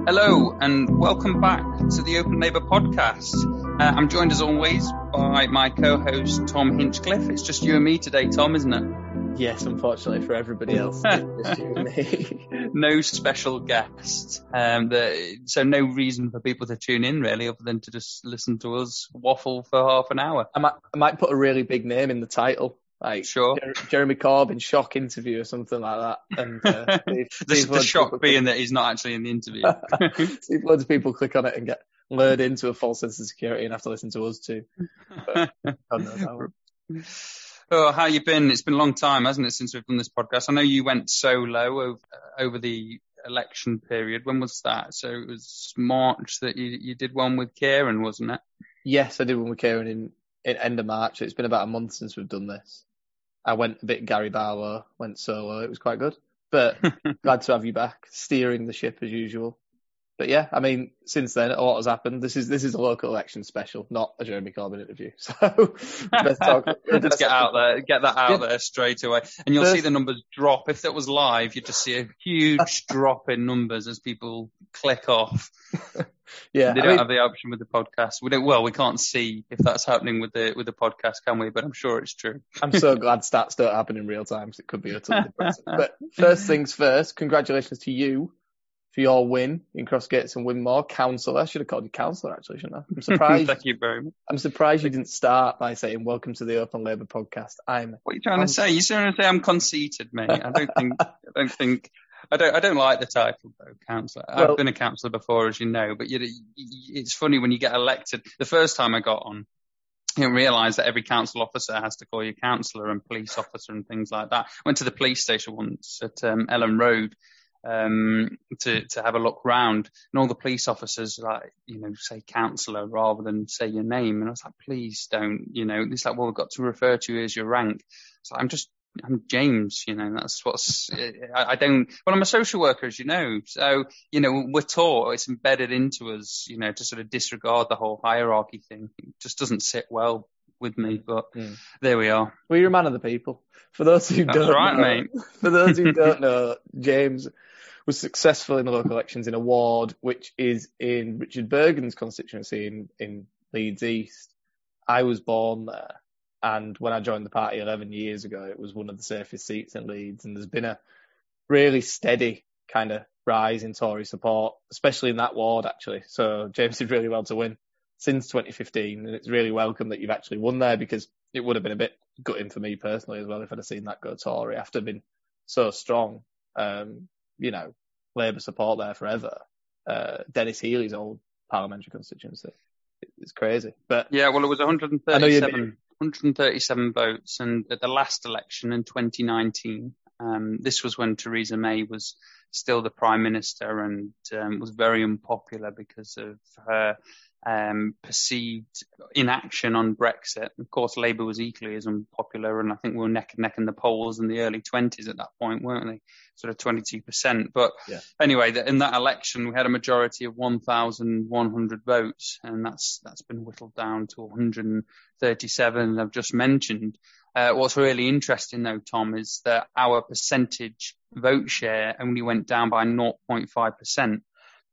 Hello and welcome back to the Open Labour podcast. I'm joined as always by my co-host Tom Hinchcliffe. It's just you and me today, Tom, isn't it? Yes, unfortunately for everybody else, it's just you and me. No special guest. So no reason for people to tune in really, other than to just listen to us waffle for half an hour. I might put a really big name in the title. Like sure. Jeremy Corbyn shock interview or something like that. And the shock being that he's not actually in the interview. See if loads of people click on it and get lured into a false sense of security and have to listen to us too. But God knows how. Oh, how you been? It's been a long time, hasn't it, since we've done this podcast? I know you went solo over the election period. When was that? So it was March that you did one with Kieran, wasn't it? Yes, I did one with Kieran in end of March. It's been about a month since we've done this. I went a bit Gary Barlow, went solo. It was quite good. But glad to have you back, steering the ship as usual. But yeah, I mean, since then, a lot has happened. This is a local election special, not a Jeremy Corbyn interview. So let's talk. Just get that out there straight away. And you'll see the numbers drop. If that was live, you'd just see a huge drop in numbers as people click off. Yeah, they don't have the option with the podcast. We can't see if that's happening with the podcast, can we? But I'm sure it's true. I'm so glad stats don't happen in real time, so it could be utterly depressing. But first things first, congratulations to you for your win in Crossgates and Winmore. Councillor. I should have called you Councillor, actually, shouldn't I? I'm surprised. Thank you very much. I'm surprised you didn't start by saying, welcome to the Open Labour podcast. What are you trying to say? You're trying to say I'm conceited, mate. I don't like the title, though, councillor. I've been a councillor before, as you know, but it's funny when you get elected. The first time I got on, I didn't realise that every council officer has to call you councillor and police officer and things like that. Went to the police station once at Ellen Road to have a look round, and all the police officers say councillor rather than say your name, and I was like, please don't, it's like, well, we've got to refer to you as your rank. So I'm James, that's I don't, well, I'm a social worker, as you know, so, we're taught, it's embedded into us, to sort of disregard the whole hierarchy thing. It just doesn't sit well with me, but there we are. Well, you're a man of the people. For those who don't know, James was successful in the local elections in a ward which is in Richard Bergen's constituency in Leeds East. I was born there, and when I joined the party 11 years ago, it was one of the safest seats in Leeds, and there's been a really steady kind of rise in Tory support, especially in that ward, actually. So James did really well to win since 2015, and it's really welcome that you've actually won there, because it would have been a bit gutting for me personally as well if I'd have seen that go Tory after being so strong. Labour support there forever. Dennis Healy's old parliamentary constituency. It's crazy. But yeah, well, it was 137 votes, and at the last election in 2019, this was when Theresa May was still the Prime Minister and was very unpopular because of her perceived inaction on Brexit. Of course, Labour was equally as unpopular, and I think we were neck and neck in the polls in the early 20s at that point, weren't they? Sort of 22%. But anyway, in that election, we had a majority of 1,100 votes, and that's been whittled down to 137, I've just mentioned. What's really interesting, though, Tom, is that our percentage vote share only went down by 0.5%.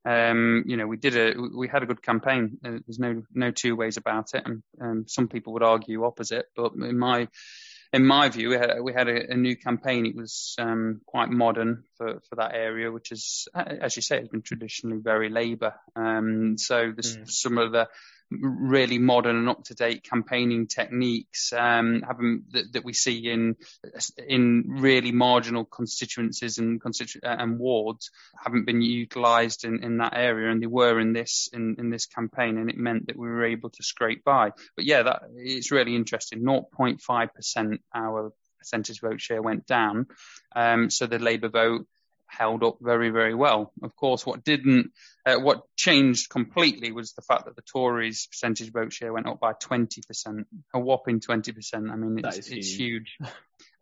We had a good campaign. There's no two ways about it. And some people would argue opposite, but in my view, we had a new campaign. It was quite modern for that area, which is, as you say, has been traditionally very Labour. So there's some of the really modern and up-to-date campaigning techniques that we see in really marginal constituencies and wards haven't been utilised in that area, and they were in this campaign, and it meant that we were able to scrape by. But yeah, it's really interesting. 0.5% our percentage vote share went down, so the Labour vote held up very, very well. Of course, what changed completely was the fact that the Tories' percentage vote share went up by 20%, a whopping 20%. I mean, it's huge.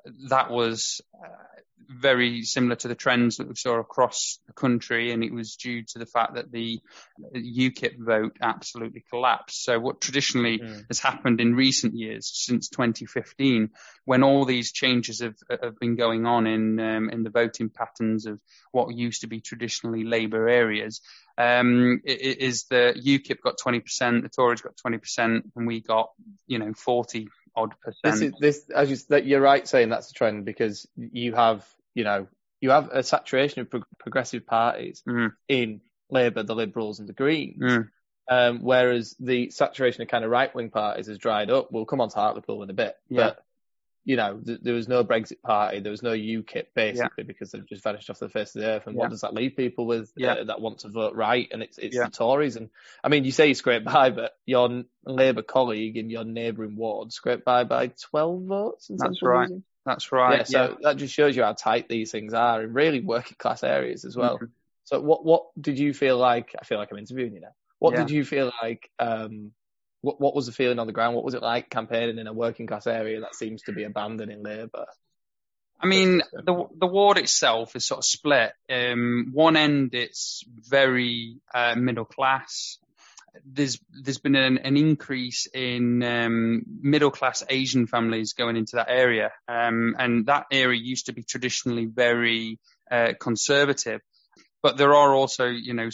that was very similar to the trends that we saw across the country, and it was due to the fact that the UKIP vote absolutely collapsed. So what traditionally has happened in recent years, since 2015, when all these changes have been going on in the voting patterns of what used to be traditionally Labour areas, is that UKIP got 20%, the Tories got 20%, and we got 40 odd percent. You're right saying that's a trend, because you have a saturation of progressive parties in Labour, the Liberals and the Greens, whereas the saturation of kind of right-wing parties has dried up. We'll come on to Hartlepool in a bit, but there was no Brexit party, there was no UKIP, basically, because they've just vanished off the face of the earth. And what does that leave people with that want to vote right? And it's the Tories. And I mean, you say you scraped by, but your Labour colleague in your neighbouring ward scraped by 12 votes in central London. That's right. Yeah, so that just shows you how tight these things are in really working class areas as well. So what did you feel like? I feel like I'm interviewing you now. What did you feel like? What was the feeling on the ground? What was it like campaigning in a working class area that seems to be abandoning Labour? I mean, the ward itself is sort of split. One end, it's very middle class. There's been an increase in middle class Asian families going into that area, and that area used to be traditionally very conservative. But there are also,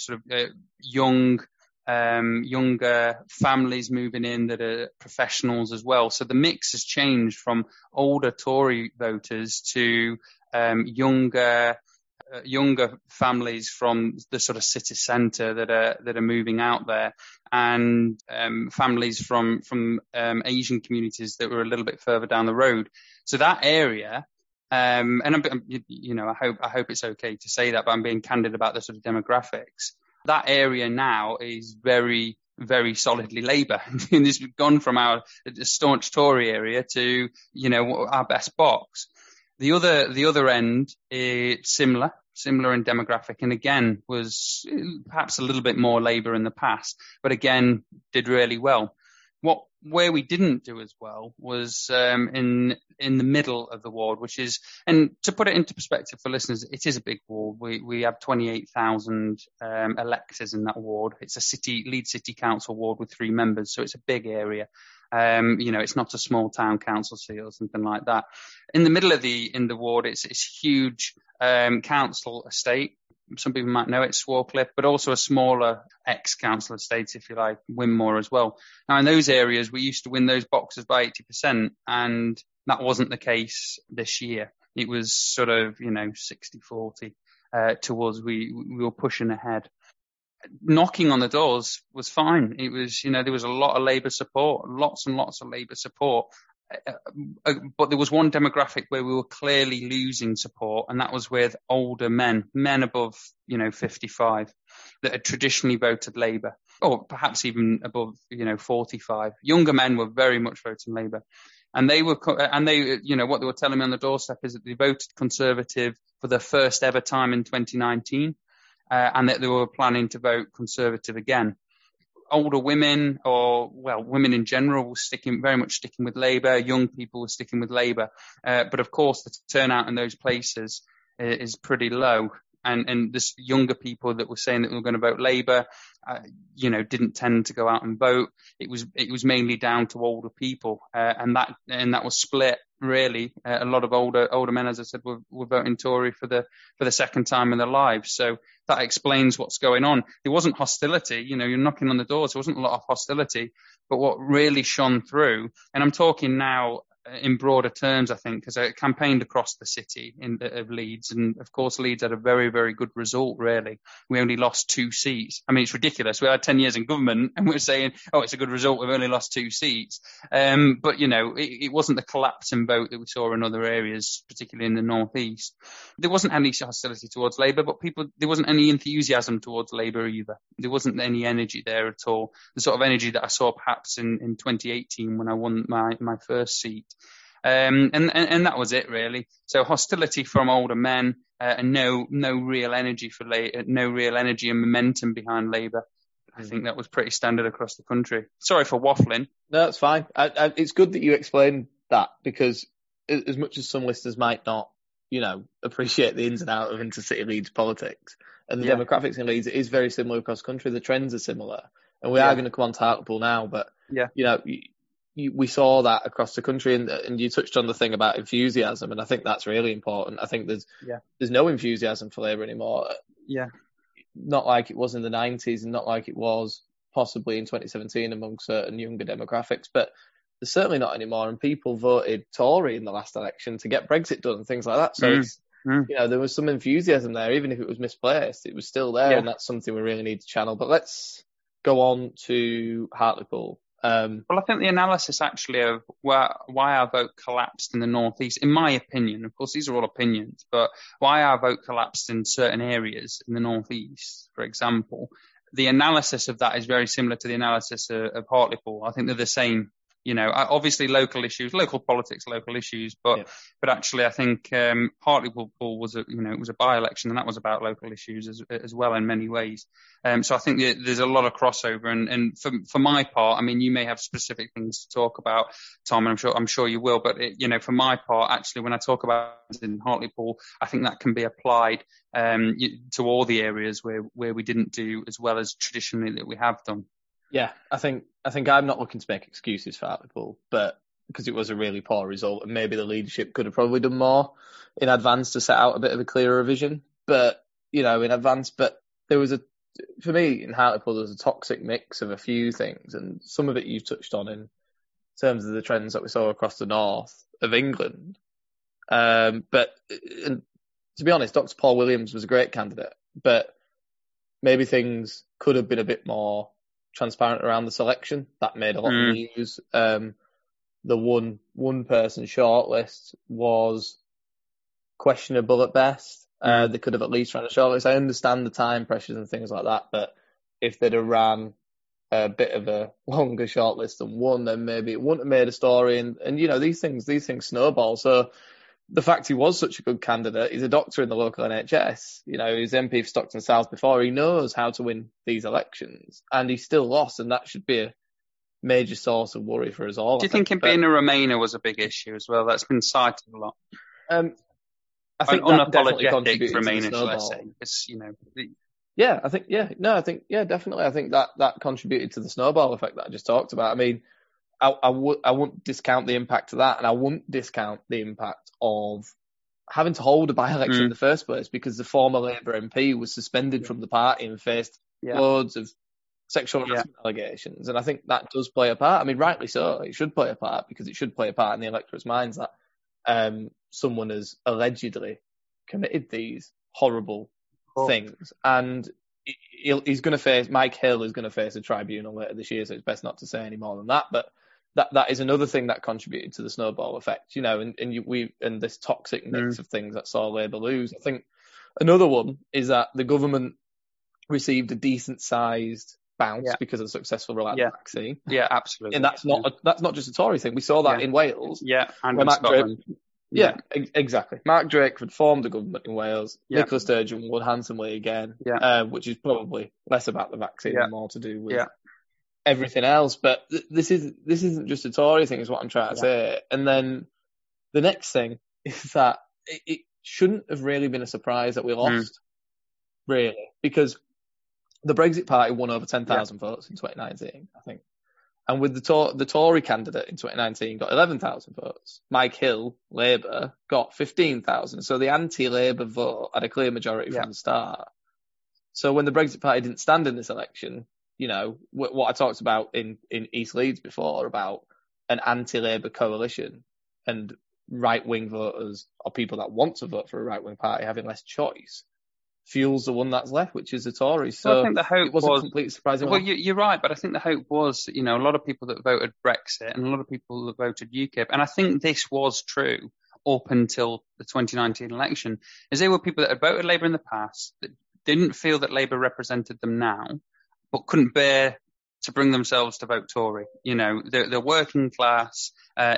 younger families moving in that are professionals as well. So the mix has changed from older Tory voters to younger families from the sort of city centre that are moving out there, and families from Asian communities that were a little bit further down the road. So that area. And I hope it's okay to say that, but I'm being candid about the sort of demographics. That area now is very, very solidly Labour. And it's gone from our staunch Tory area to, our best box. The other end is similar in demographic, and again was perhaps a little bit more Labour in the past, but again did really well. Where we didn't do as well was in the middle of the ward, which is, and to put it into perspective for listeners, it is a big ward. We have 28,000 electors in that ward. It's a Leeds City Council ward with 3 members, so it's a big area. It's not a small town council seat or something like that. In the middle of the ward, it's huge council estate. Some people might know it's Swarcliffe, but also a smaller ex-council estate, if you like, Winmore as well. Now, in those areas, we used to win those boxes by 80%, and that wasn't the case this year. It was sort of, 60-40 towards we were pushing ahead. Knocking on the doors was fine. It was, there was a lot of Labour support, lots and lots of Labour support. But there was one demographic where we were clearly losing support, and that was with older men above, 55, that had traditionally voted Labour, or perhaps even above, 45. Younger men were very much voting Labour, and they what they were telling me on the doorstep is that they voted Conservative for the first ever time in 2019, and that they were planning to vote Conservative again. Older women, women in general, were very much sticking with Labour. Young people were sticking with Labour. But of course, the turnout in those places is pretty low. And this younger people that were saying that they were going to vote Labour, didn't tend to go out and vote. It was mainly down to older people, and that was split really. A lot of older men, as I said, were voting Tory for the second time in their lives. So that explains what's going on. There wasn't hostility. You're knocking on the doors. There wasn't a lot of hostility, but what really shone through, and I'm talking now in broader terms, I think, because I campaigned across the city of Leeds, and of course Leeds had a very, very good result, really. We only lost 2 seats. I mean, it's ridiculous. We had 10 years in government and we're saying, oh, it's a good result, we've only lost 2 seats. But, it wasn't the collapse in vote that we saw in other areas, particularly in the northeast. There wasn't any hostility towards Labour, but there wasn't any enthusiasm towards Labour either. There wasn't any energy there at all. The sort of energy that I saw perhaps in 2018 when I won my first seat. And that was it really. So hostility from older men, and no real energy no real energy and momentum behind Labour. I think that was pretty standard across the country. Sorry for waffling. No, that's fine. It's good that you explained that, because as much as some listeners might not, appreciate the ins and outs of intercity Leeds politics and the demographics in Leeds, it is very similar across country. The trends are similar, and we are going to come on to Hartlepool now, but we saw that across the country, and you touched on the thing about enthusiasm, and I think that's really important. I think there's no enthusiasm for Labour anymore. Yeah. Not like it was in the 90s, and not like it was possibly in 2017 among certain younger demographics, but there's certainly not anymore. And people voted Tory in the last election to get Brexit done and things like that. So there was some enthusiasm there, even if it was misplaced, it was still there, and that's something we really need to channel. But let's go on to Hartlepool. Well, I think the analysis actually of why our vote collapsed in the northeast, in my opinion, of course these are all opinions, but why our vote collapsed in certain areas in the northeast, for example, the analysis of that is very similar to the analysis of Hartlepool. I think they're the same. Obviously local issues, local politics, local issues, but actually I think Hartlepool was a by-election, and that was about local issues as well in many ways. So I think there's a lot of crossover, and for my part, I mean, you may have specific things to talk about, Tom, and I'm sure you will, but for my part, actually, when I talk about in Hartlepool, I think that can be applied to all the areas where we didn't do as well as traditionally that we have done. Yeah, I think I'm not looking to make excuses for Hartlepool, but because it was a really poor result, and maybe the leadership could have probably done more in advance to set out a bit of a clearer vision. But in advance, but for me in Hartlepool, there was a toxic mix of a few things, and some of it you've touched on in terms of the trends that we saw across the north of England. But to be honest, Dr. Paul Williams was a great candidate, but maybe things could have been a bit more transparent around the selection. That made a lot of news. The one person shortlist was questionable at best. They could have at least ran a shortlist. I understand the time pressures and things like that, but if they'd have ran a bit of a longer shortlist than one, then maybe it wouldn't have made a story. And these things snowball. So the fact he was such a good candidate, he's a doctor in the local NHS, he's MP for Stockton South before, he knows how to win these elections, and he still lost, and that should be a major source of worry for us all. Do you think him being a Remainer was a big issue as well? That's been cited a lot. I think that definitely contributed Remainers, to the snowball. let's say, because, definitely. I think that contributed to the snowball effect that I just talked about. I mean, I wouldn't discount the impact of that, and I wouldn't discount the impact of having to hold a by-election in the first place, because the former Labour MP was suspended from the party and faced loads of sexual harassment allegations. And I think that does play a part. I mean, rightly so. It should play a part, because it should play a part in the electorate's minds that someone has allegedly committed these horrible things. And he's going to face, Mike Hill is going to face a tribunal later this year, so it's best not to say any more than that. But that is another thing that contributed to the snowball effect, and this toxic mix of things that saw Labour lose. I think another one is that the government received a decent sized bounce because of the successful rollout of the vaccine. Yeah, absolutely. And that's not just a Tory thing. We saw that in Wales. Yeah, and in Scotland. Exactly. Mark Drake had formed a government in Wales. Nicola Sturgeon won handsomely again, which is probably less about the vaccine and more to do with everything else. But this isn't just a Tory thing, is what I'm trying to say. And then the next thing is that it shouldn't have really been a surprise that we lost, really, because the Brexit Party won over 10,000 votes in 2019, I think. And with the Tory candidate in 2019 got 11,000 votes. Mike Hill, Labour, got 15,000. So the anti-Labour vote had a clear majority from the start. So when the Brexit Party didn't stand in this election, what I talked about in East Leeds before about an anti-Labour coalition and right-wing voters or people that want to vote for a right-wing party having less choice fuels the one that's left, which is the Tories. So I think the hope was completely surprising. Well, you're right, but I think the hope was, a lot of people that voted Brexit and a lot of people that voted UKIP, and I think this was true up until the 2019 election, is they were people that had voted Labour in the past, that didn't feel that Labour represented them now, but couldn't bear to bring themselves to vote Tory. The working class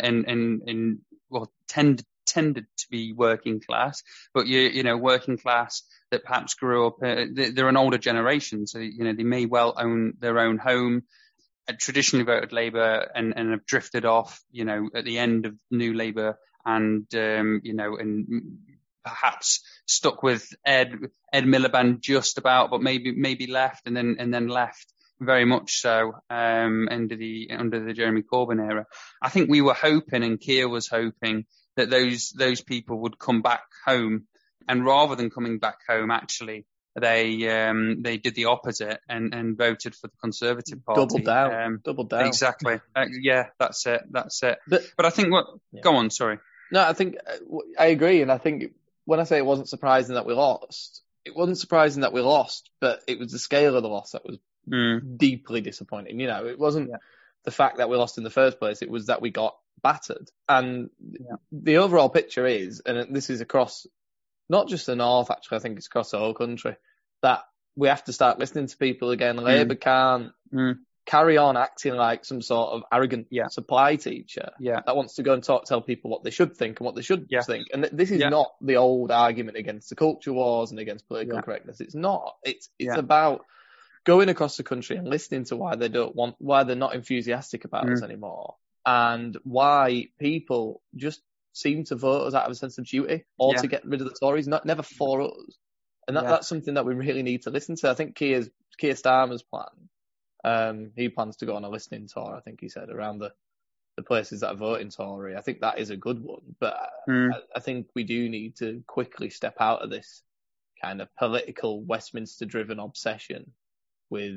tended to be working class, but working class that perhaps grew up, they're an older generation, so they may well own their own home, traditionally voted Labour and have drifted off, at the end of New Labour and and perhaps stuck with Ed Miliband just about, but maybe left and then left very much so under the Jeremy Corbyn era. I think we were hoping, and Keir was hoping, that those people would come back home, and rather than coming back home, actually they did the opposite and voted for the Conservative Party. Double down. Exactly. Yeah, that's it. But I think go on. Sorry. No, I think I agree, and I think when I say it wasn't surprising that we lost, it wasn't surprising that we lost, but it was the scale of the loss that was deeply disappointing. It wasn't the fact that we lost in the first place; it was that we got battered. And the overall picture is, and this is across not just the north, actually, I think it's across the whole country, that we have to start listening to people again. Labour can't carry on acting like some sort of arrogant supply teacher that wants to go and tell people what they should think and what they should think. And this is not the old argument against the culture wars and against political correctness. It's not. It's about going across the country and listening to why they're not enthusiastic about us anymore, and why people just seem to vote us out of a sense of duty or to get rid of the Tories, never for us. And that's something that we really need to listen to. I think Keir Starmer's plan, he plans to go on a listening tour, I think he said, around the places that are voting Tory. I think that is a good one. But I think we do need to quickly step out of this kind of political Westminster-driven obsession with,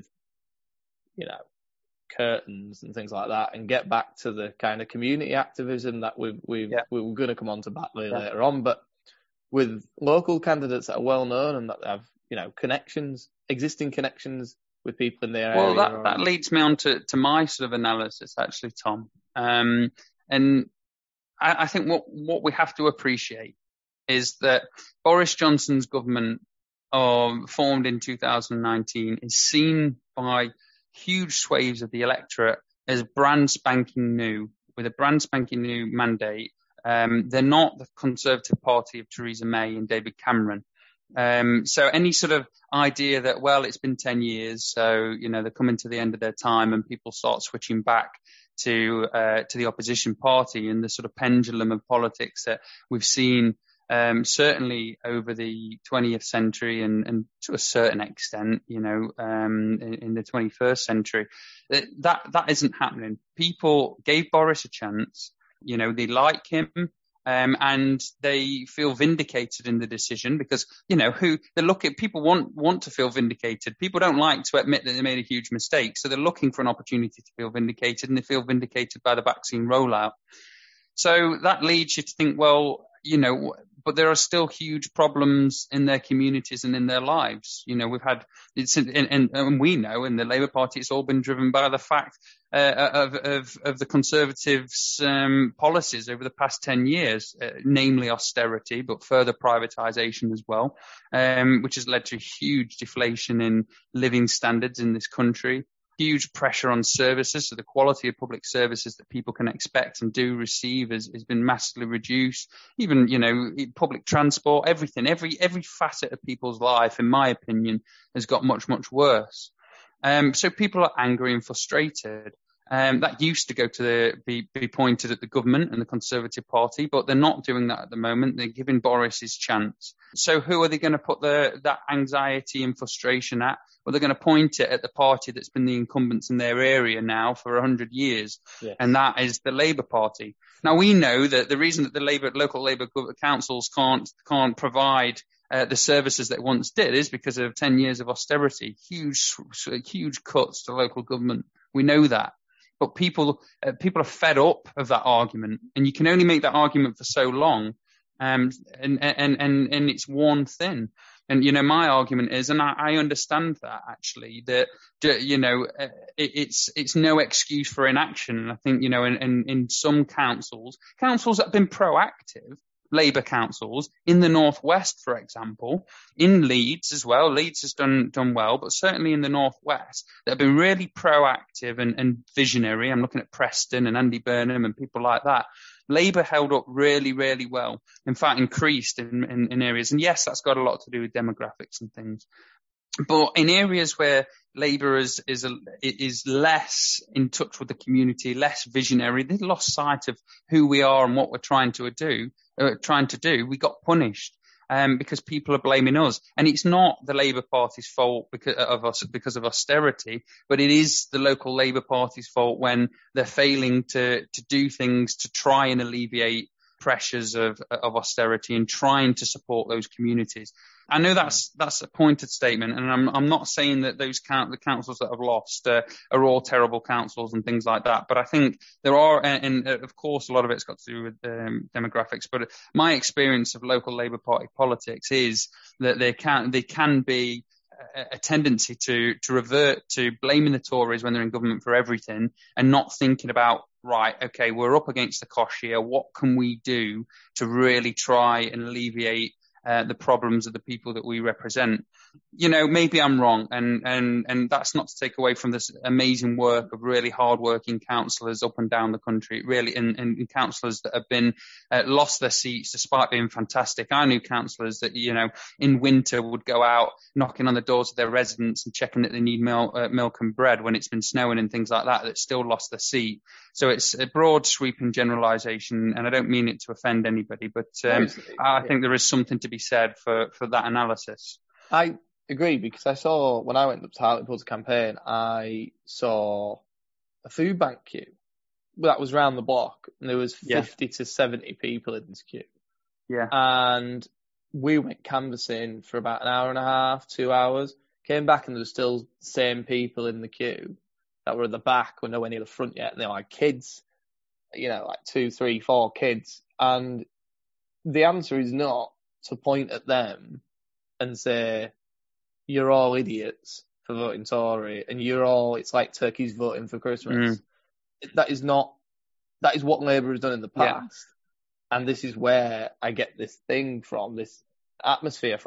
curtains and things like that, and get back to the kind of community activism that we were going to come on to Batley later on, but with local candidates that are well known and that have, existing connections with people in their area. Well, that leads me on to my sort of analysis, actually, Tom. And I think what we have to appreciate is that Boris Johnson's government, formed in 2019, is seen by huge swathes of the electorate as brand spanking new, with a brand spanking new mandate. They're not the Conservative Party of Theresa May and David Cameron. So any sort of idea that, well, it's been 10 years, so, they're coming to the end of their time and people start switching back to the opposition party, and the sort of pendulum of politics that we've seen certainly over the 20th century and to a certain extent, in the 21st century, that isn't happening. People gave Boris a chance. They like him, and they feel vindicated in the decision because, people want to feel vindicated. People don't like to admit that they made a huge mistake. So they're looking for an opportunity to feel vindicated, and they feel vindicated by the vaccine rollout. So that leads you to think, well, but there are still huge problems in their communities and in their lives. We've had, and we know in the Labour Party, it's all been driven by the fact of the Conservatives' policies over the past 10 years, namely austerity, but further privatisation as well, which has led to huge deflation in living standards in this country. Huge pressure on services, so the quality of public services that people can expect and do receive has been massively reduced. Even, public transport, everything, every facet of people's life, in my opinion, has got much, much worse. So people are angry and frustrated. That used to go to be pointed at the government and the Conservative Party, but they're not doing that at the moment. They're giving Boris his chance. So who are they going to put that anxiety and frustration at? Well, they're going to point it at the party that's been the incumbents in their area now for 100 years, and that is the Labour Party. Now, we know that the reason that the local Labour councils can't provide the services that once did is because of 10 years of austerity, huge cuts to local government. We know that. But people are fed up of that argument, and you can only make that argument for so long, and it's worn thin. And my argument is, and I understand that actually, that it's no excuse for inaction. And I think in some councils that have been proactive, Labour councils in the Northwest, for example, in Leeds as well. Leeds has done well, but certainly in the Northwest, that have been really proactive and visionary. I'm looking at Preston and Andy Burnham and people like that. Labour held up really, really well. In fact, increased in areas. And yes, that's got a lot to do with demographics and things. But in areas where Labour is less in touch with the community, less visionary, they lost sight of who we are and what we're trying to do. We got punished. Because people are blaming us, and it's not the Labour Party's fault because of austerity, but it is the local Labour Party's fault when they're failing to do things to try and alleviate pressures of austerity and trying to support those communities. I know that's a pointed statement, and I'm not saying that the councils that have lost are all terrible councils and things like that. But I think there are, and of course, a lot of it's got to do with demographics. But my experience of local Labour Party politics is that there can be a tendency to revert to blaming the Tories when they're in government for everything, and not thinking about, right, okay, we're up against the cosh here. What can we do to really try and alleviate the problems of the people that we represent? Maybe I'm wrong, and that's not to take away from this amazing work of really hard-working councillors up and down the country, really, and councillors that have been lost their seats despite being fantastic. I knew councillors that, in winter would go out knocking on the doors of their residents and checking that they need milk and bread when it's been snowing and things like that still lost their seat. So it's a broad sweeping generalisation, and I don't mean it to offend anybody, but I think there is something to be said for that analysis. I agree, because I saw, when I went up to Hartlepool to campaign, I saw a food bank queue that was round the block, and there was 50 to 70 people in this queue. Yeah. And we went canvassing for about an hour and a half, 2 hours, came back, and there was still the same people in the queue that were at the back, were nowhere near the front yet, and they were like kids, like 2, 3, 4 kids. And the answer is not to point at them and say, you're all idiots for voting Tory, and it's like turkeys voting for Christmas. That is what Labour has done in the past. Yeah. And this is where I get this thing from, this atmosphere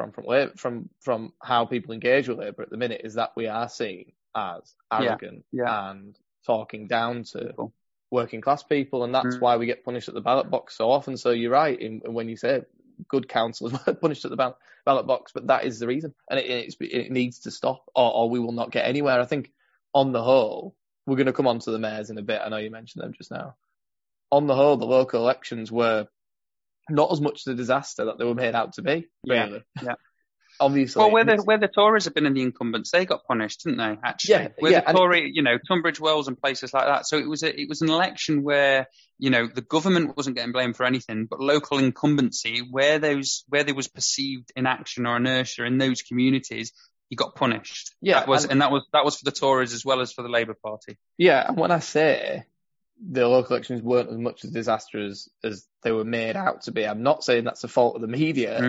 from how people engage with Labour at the minute, is that we are seen as arrogant and talking down to people, working class people, and that's why we get punished at the ballot box so often. So you're right when you say good councillors were punished at the ballot box, but that is the reason, and it needs to stop, or we will not get anywhere. I think on the whole, we're going to come on to the mayors in a bit. I know you mentioned them just now. On the whole, the local elections were not as much the disaster that they were made out to be, really. Yeah. Obviously. Well, where the Tories have been in the incumbents, they got punished, didn't they? Actually, the Tory, Tunbridge Wells and places like that. So it was an election where the government wasn't getting blamed for anything, but local incumbency, where there was perceived inaction or inertia in those communities, you got punished. Yeah, that was for the Tories as well as for the Labour Party. Yeah, and when I say the local elections weren't as much as disastrous as they were made out to be, I'm not saying that's the fault of the media.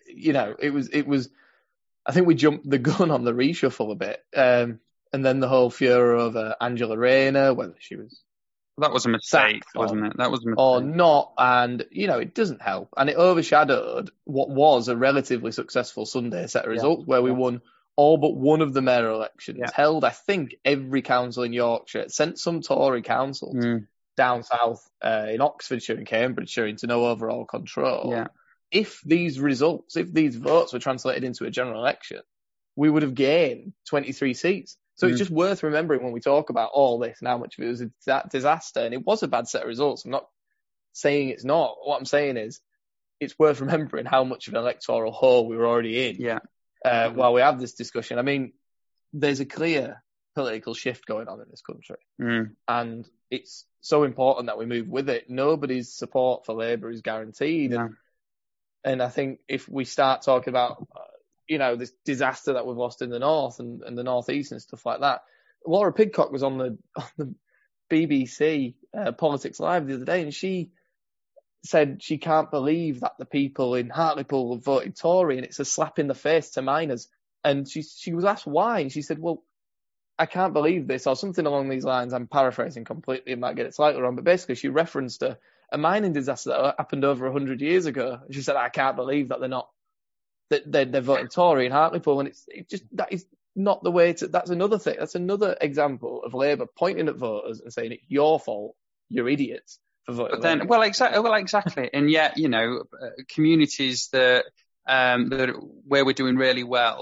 It was. I think we jumped the gun on the reshuffle a bit, and then the whole furor over Angela Rayner, whether she was that was a mistake, wasn't it? That was a mistake. Or not, and it doesn't help, and it overshadowed what was a relatively successful Sunday set of results, where we won all but one of the mayoral elections, held, I think, every council in Yorkshire. It sent some Tory councils down south in Oxfordshire and Cambridgeshire into no overall control. Yeah. If these votes were translated into a general election, we would have gained 23 seats. So it's just worth remembering when we talk about all this and how much of it was a disaster. And it was a bad set of results. I'm not saying it's not. What I'm saying is it's worth remembering how much of an electoral hole we were already in while we have this discussion. I mean, there's a clear political shift going on in this country. And it's so important that we move with it. Nobody's support for Labour is guaranteed. And I think if we start talking about, this disaster that we've lost in the north and the northeast and stuff like that, Laura Pidcock was on the BBC Politics Live the other day, and she said she can't believe that the people in Hartlepool have voted Tory, and it's a slap in the face to miners. And she was asked why, and she said, well, I can't believe this, or something along these lines. I'm paraphrasing completely and might get it slightly wrong, but basically she referenced a mining disaster that happened over 100 years ago. She said, I can't believe that they're voting Tory in Hartlepool. And that is not the way that's another thing. That's another example of Labour pointing at voters and saying it's your fault, you're idiots for voting. But then, exactly. And yet, communities that where we're doing really well,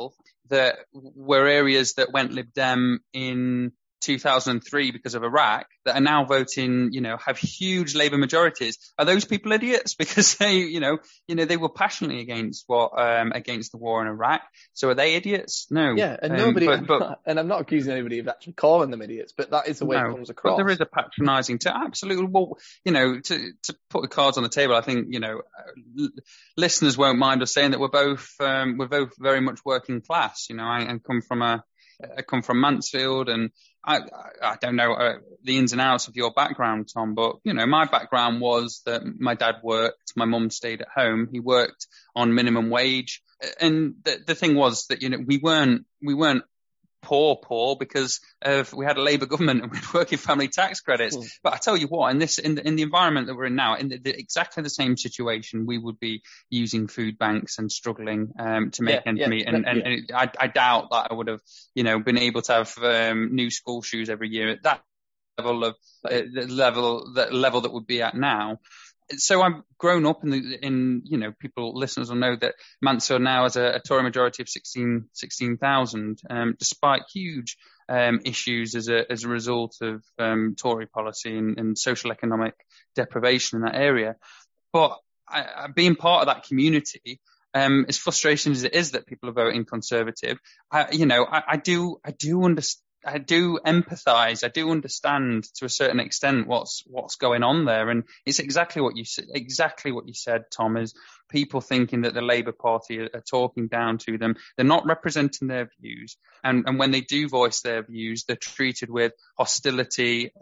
that were areas that went Lib Dem in 2003 because of Iraq that are now voting, have huge Labour majorities. Are those people idiots? Because they, they were passionately against the war in Iraq. So are they idiots? No. Yeah, and nobody, and I'm not accusing anybody of actually calling them idiots, but that is the way it comes across. But there is a patronising to absolutely, well, to put the cards on the table. I think, listeners won't mind us saying that we're both very much working class. I come from Mansfield, and I don't know the ins and outs of your background, Tom, but my background was that my dad worked, my mum stayed at home. He worked on minimum wage, and the thing was that we weren't poor because we had a Labour government and we had working family tax credits. But I tell you what, in the environment that we're in now, in exactly the same situation, we would be using food banks and struggling to make ends meet. And I doubt that I would have been able to have new school shoes every year at that level of the level that would be at now. So I've grown up in listeners will know that Mansfield now has a Tory majority of 16,000, despite huge issues as a result of Tory policy and social economic deprivation in that area. But being part of that community, as frustrating as it is that people are voting Conservative, I do understand. I do empathise. I do understand to a certain extent what's going on there, and it's exactly what you said, Tom. Is people thinking that the Labour Party are talking down to them? They're not representing their views, and when they do voice their views, they're treated with hostility,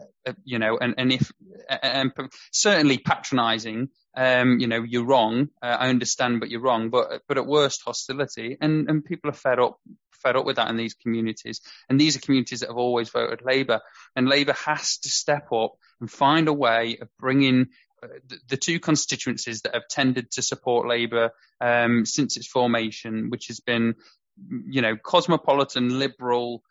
and certainly patronising. You're wrong. I understand, but you're wrong. But at worst, hostility, and people are fed up with that in these communities. And these are communities that have always voted Labour. And Labour has to step up and find a way of bringing the two constituencies that have tended to support Labour since its formation, which has been, cosmopolitan liberals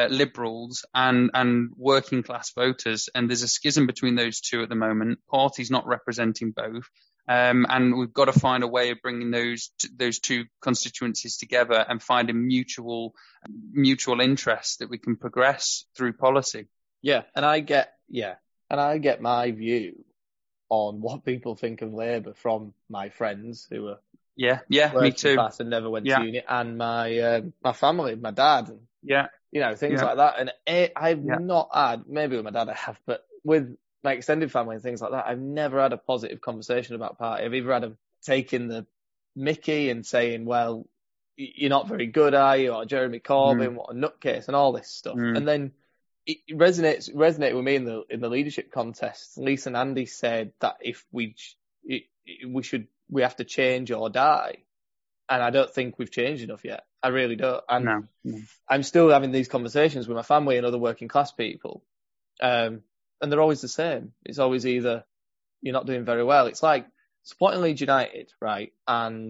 and working class voters. And there's a schism between those two at the moment. Parties not representing both. And we've got to find a way of bringing those two constituencies together and finding mutual interest that we can progress through policy. Yeah, and I get my view on what people think of Labour from my friends who are me too, class and never went to uni, and my family, my dad, and things like that. And I've not had, maybe with my dad I have, but with my extended family and things like that, I've never had a positive conversation about party. I've either had them taking the mickey and saying, well, you're not very good, are you? Or Jeremy Corbyn, what a nutcase, and all this stuff. And then it resonated with me in the leadership contest. Lisa and Andy said that if we have to change or die. And I don't think we've changed enough yet. I really don't. And no. I'm still having these conversations with my family and other working class people. And they're always the same. It's always either you're not doing very well. It's like supporting Leeds United, right? And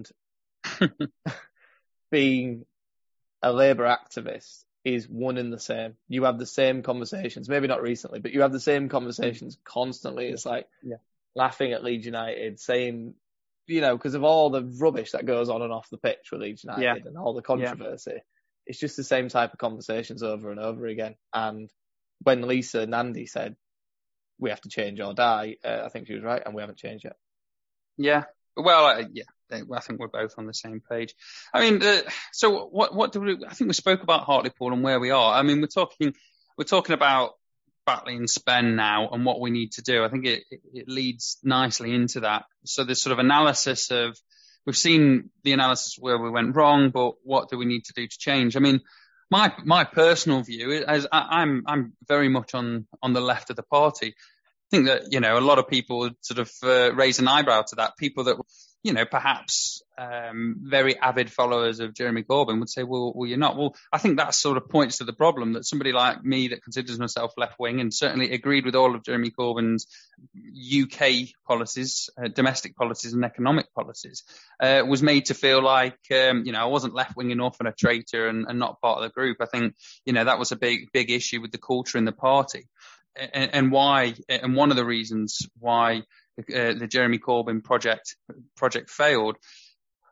being a Labour activist is one and the same. You have the same conversations, maybe not recently, but you have the same conversations constantly. It's like laughing at Leeds United, saying, because of all the rubbish that goes on and off the pitch with Leeds United and all the controversy, it's just the same type of conversations over and over again. And when Lisa and Andy said, we have to change or die, I think she was right, and we haven't changed yet. Yeah. Well, I think we're both on the same page. I mean, so what do we? I think we spoke about Hartlepool and where we are. I mean, we're talking about Batley and Spen now and what we need to do. I think it leads nicely into that. So there's sort of analysis of, we've seen the analysis where we went wrong, but what do we need to do to change? I mean, my personal view is I'm very much on the left of the party. I think that, a lot of people would sort of raise an eyebrow to that. People that, perhaps very avid followers of Jeremy Corbyn would say, well, you're not. Well, I think that sort of points to the problem that somebody like me that considers myself left-wing and certainly agreed with all of Jeremy Corbyn's UK policies, domestic policies and economic policies, was made to feel like, I wasn't left-wing enough and a traitor and not part of the group. I think, that was a big issue with the culture in the party. And one of the reasons why the Jeremy Corbyn project failed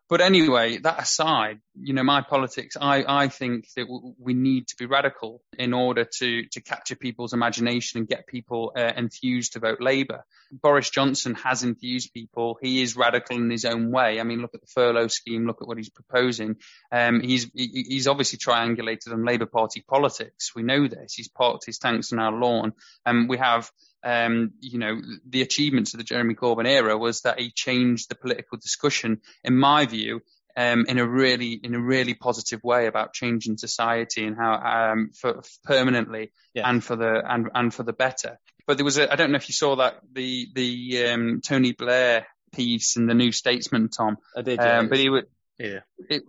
But anyway, that aside, my politics, I think that we need to be radical in order to capture people's imagination and get people enthused to vote Labour. Boris Johnson has enthused people. He is radical in his own way. I mean, look at the furlough scheme. Look at what he's proposing. He's obviously triangulated on Labour Party politics. We know this. He's parked his tanks on our lawn. We have the achievements of the Jeremy Corbyn era was that he changed the political discussion, in my view, in a really positive way about changing society and how for permanently and for the better. But there was I don't know if you saw that the Tony Blair piece in the New Statesman, Tom. I did. But he would. Yeah.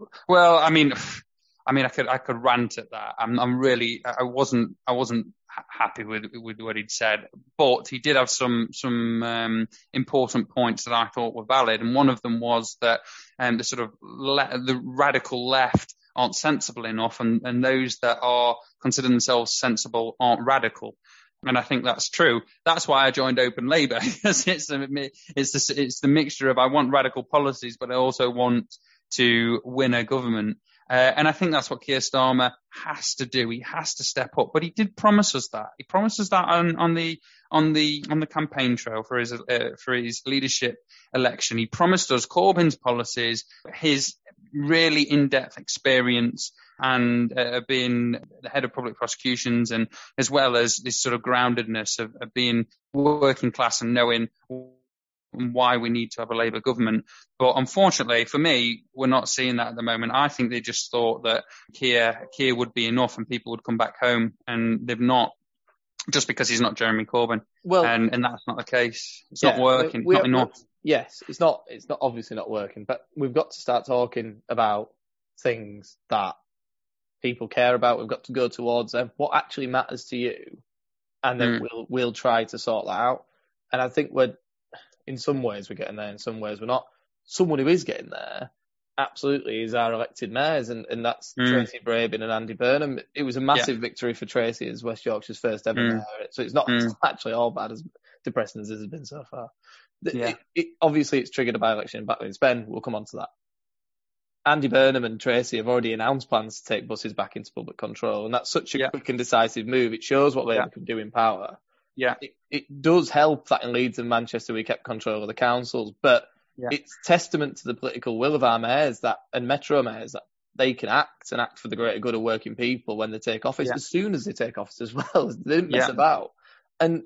I could rant at that. I wasn't happy with what he'd said, but he did have some important points that I thought were valid, and one of them was that the sort of the radical left aren't sensible enough, and those that are consider themselves sensible aren't radical. And I think that's true. That's why I joined Open Labour, because it's the mixture of I want radical policies, but I also want to win a government. And I think that's what Keir Starmer has to do. He has to step up. But he did promise us that. He promised us that on the campaign trail for his leadership election. He promised us Corbyn's policies, his really in-depth experience, and being the head of public prosecutions, and as well as this sort of groundedness of being working class and knowing why we need to have a Labour government. But unfortunately for me, we're not seeing that at the moment. I think they just thought that Keir would be enough and people would come back home, and they've not, just because he's not Jeremy Corbyn. Well, and that's not the case. It's not working. It's not enough. Yes, it's not obviously not working, but we've got to start talking about things that people care about. We've got to go towards them, what actually matters to you, and then we'll try to sort that out. And I think in some ways we're getting there, in some ways we're not. Someone who is getting there, absolutely, is our elected mayors, and that's Tracy Brabin and Andy Burnham. It was a massive victory for Tracy as West Yorkshire's first ever mayor, so it's not actually all bad, as depressing as it has been so far. Obviously, it's triggered a by-election in Batley and Spen. We'll come on to that. Andy Burnham and Tracy have already announced plans to take buses back into public control, and that's such a quick and decisive move. It shows what Labour can do in power. Yeah, it does help that in Leeds and Manchester we kept control of the councils, but it's testament to the political will of our mayors and Metro mayors that they can act for the greater good of working people when they take office, as soon as they take office as well. They didn't mess about. And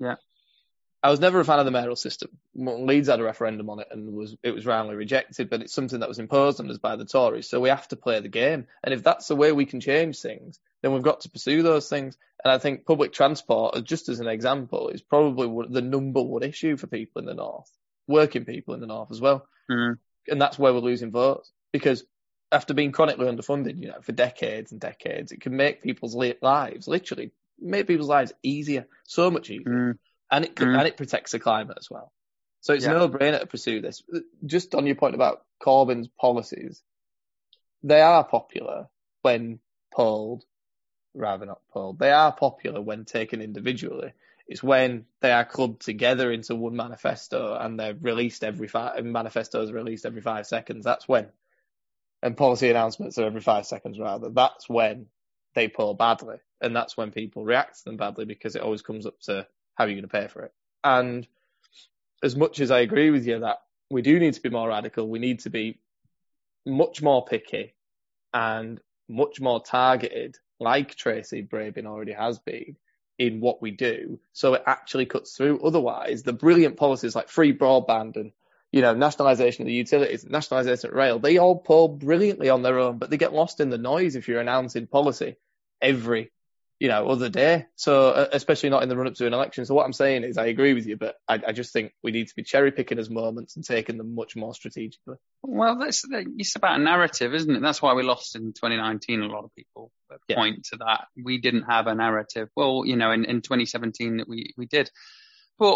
I was never a fan of the mayoral system. Leeds had a referendum on it and it was roundly rejected, but it's something that was imposed on us by the Tories. So we have to play the game. And if that's the way we can change things, then we've got to pursue those things. And I think public transport, just as an example, is probably the number one issue for people in the North, working people in the North as well. And that's where we're losing votes, because after being chronically underfunded, for decades and decades, it can make people's lives, literally make people's lives easier, so much easier. And it protects the climate as well. So it's a no-brainer to pursue this. Just on your point about Corbyn's policies, they are popular when polled, rather not polled. They are popular when taken individually. It's when they are clubbed together into one manifesto and they're released manifestos are released every 5 seconds. That's when, and policy announcements are every 5 seconds rather. That's when they poll badly, and that's when people react to them badly, because it always comes up to how are you going to pay for it? And as much as I agree with you that we do need to be more radical, we need to be much more picky and much more targeted, like Tracy Brabin already has been, in what we do, so it actually cuts through. Otherwise, the brilliant policies like free broadband and nationalisation of the utilities, nationalisation of rail, they all poll brilliantly on their own, but they get lost in the noise if you're announcing policy every other day. So especially not in the run-up to an election. So what I'm saying is I agree with you, but I just think we need to be cherry-picking as moments and taking them much more strategically. Well, it's about a narrative, isn't it? That's why we lost in 2019. A lot of people point to that. We didn't have a narrative. Well, in 2017 that we did. But,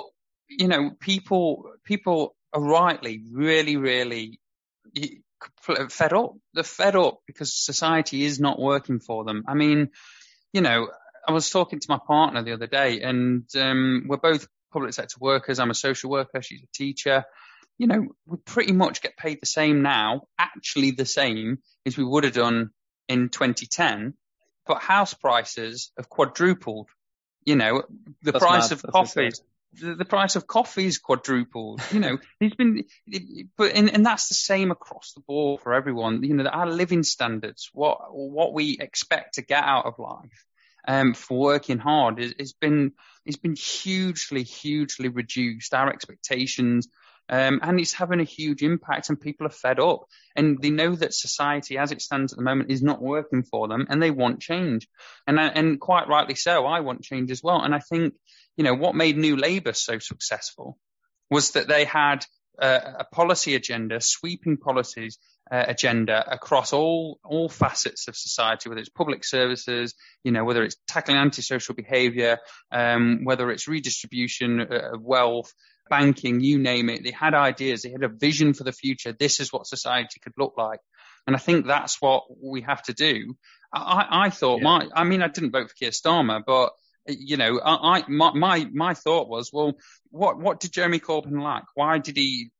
people are rightly really, really fed up. They're fed up because society is not working for them. I mean, I was talking to my partner the other day, and we're both public sector workers. I'm a social worker. She's a teacher. you know, we pretty much get paid the same now, actually the same as we would have done in 2010, but house prices have quadrupled. You know, the price of coffees. The price of coffee's quadrupled. You know, and that's the same across the board for everyone. You know, our living standards, what we expect to get out of life, for working hard, has been hugely reduced. Our expectations. And it's having a huge impact, and people are fed up, and they know that society as it stands at the moment is not working for them, and they want change. And quite rightly so, I want change as well. And I think, you know, what made New Labour so successful was that they had a policy agenda, sweeping policies agenda across all facets of society, whether it's public services, you know, whether it's tackling antisocial behaviour, whether it's redistribution of wealth, banking, you name it. They had ideas. They had a vision for the future. This is what society could look like. And I think that's what we have to do. I thought I didn't vote for Keir Starmer, but, you know, my thought was, well, what did Jeremy Corbyn lack? Why did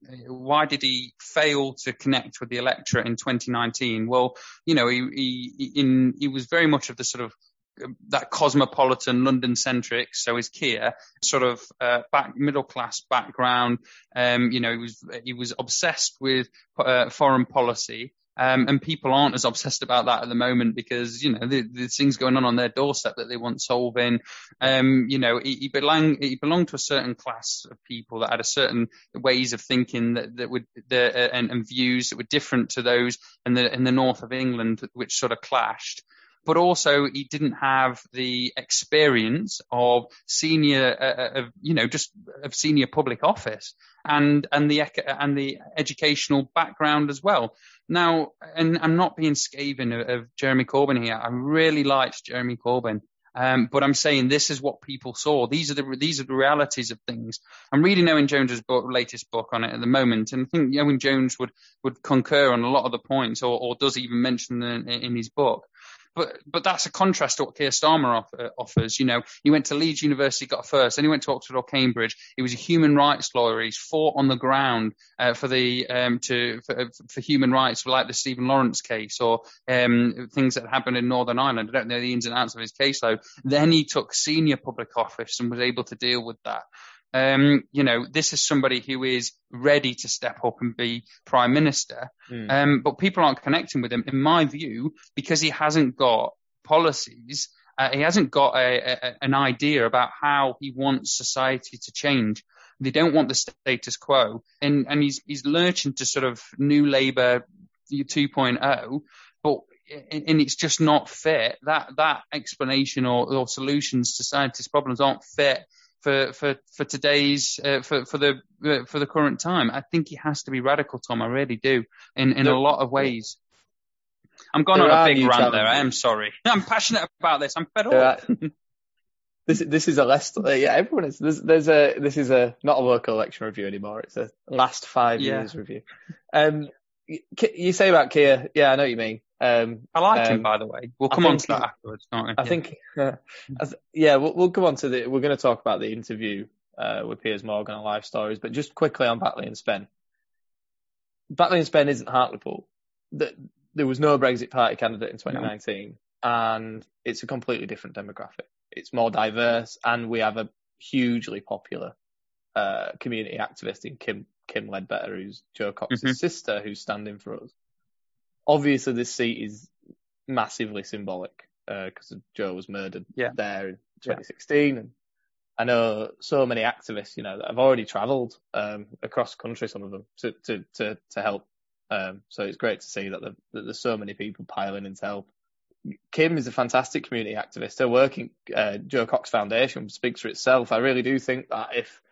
he fail to connect with the electorate in 2019? Well, you know, he was very much of the sort of that cosmopolitan London centric, so is Keir, sort of middle class background. You know, he was obsessed with foreign policy, and people aren't as obsessed about that at the moment because, you know, there's things going on their doorstep that they want solving. You know, he belonged to a certain class of people that had a certain ways of thinking and views that were different to those in the north of England, which sort of clashed. But also he didn't have the experience of senior public office and the educational background as well. Now, and I'm not being scathing of Jeremy Corbyn here. I really liked Jeremy Corbyn. But I'm saying this is what people saw. These are the realities of things. I'm reading Owen Jones's latest book on it at the moment, and I think Owen Jones would concur on a lot of the points, or does even mention in his book. But that's a contrast to what Keir Starmer offers. You know, he went to Leeds University, got a first, then he went to Oxford or Cambridge. He was a human rights lawyer. He's fought on the ground for human rights, like the Stephen Lawrence case or things that happened in Northern Ireland. I don't know the ins and outs of his caseload. Then he took senior public office and was able to deal with that. You know, this is somebody who is ready to step up and be prime minister. But people aren't connecting with him, in my view, because he hasn't got policies. He hasn't got an idea about how he wants society to change. They don't want the status quo. And he's lurching to sort of New Labour 2.0, but and it's just not fit. That explanation or solutions to society's problems aren't fit for today's for the current time. I think he has to be radical, Tom. I really do, in a lot of ways. I'm going on a big rant there. I am sorry. I'm passionate about this. I'm fed up. This is a Leicester. Yeah, everyone is. This is not a local election review anymore. It's a last 5 years review. You say about Keir. Yeah, I know what you mean. I like him, by the way. We'll come on to that afterwards, don't we? I think, we'll come on to we're going to talk about the interview with Piers Morgan on Live Stories, but just quickly on Batley and Spen. Batley and Spen isn't Hartlepool. There was no Brexit Party candidate in 2019, and it's a completely different demographic. It's more diverse, and we have a hugely popular community activist in Kim Ledbetter, who's Jo Cox's sister, who's standing for us. Obviously, this seat is massively symbolic because Jo was murdered there in 2016. And I know so many activists, you know, that have already travelled across country, some of them, to help. So it's great to see that there's so many people piling in to help. Kim is a fantastic community activist. Her work in Jo Cox Foundation speaks for itself. I really do think that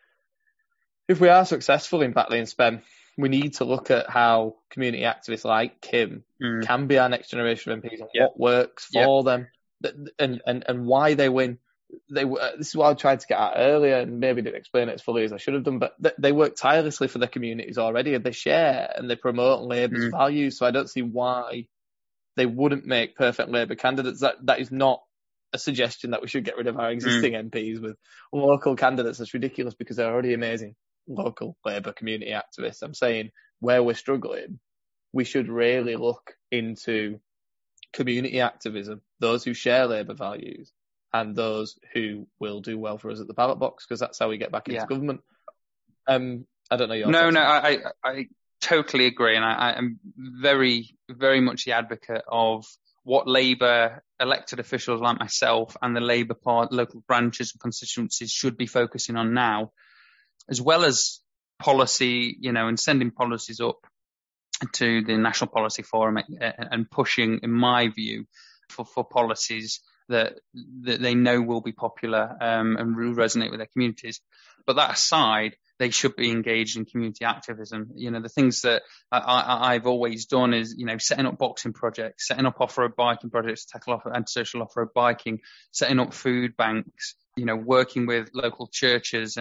if we are successful in Batley and Spen, we need to look at how community activists like Kim can be our next generation of MPs and what works for them and why they win. This is what I tried to get at earlier and maybe didn't explain it as fully as I should have done, but they work tirelessly for their communities already and they share and they promote Labour's values. So I don't see why they wouldn't make perfect Labour candidates. That is not a suggestion that we should get rid of our existing MPs with local candidates. That's ridiculous because they're already amazing. local Labour community activists. I'm saying where we're struggling, we should really look into community activism, those who share Labour values and those who will do well for us at the ballot box, because that's how we get back into government. I don't know your thoughts. No, I totally agree. And I am very, very much the advocate of what Labour elected officials like myself and the Labour local branches and constituencies should be focusing on now, as well as policy, and sending policies up to the National Policy Forum and pushing, in my view, for policies that they know will be popular and will resonate with their communities. But that aside, they should be engaged in community activism. The things that I've always done is, setting up boxing projects, setting up off-road biking projects, tackle antisocial off-road biking, setting up food banks, working with local churches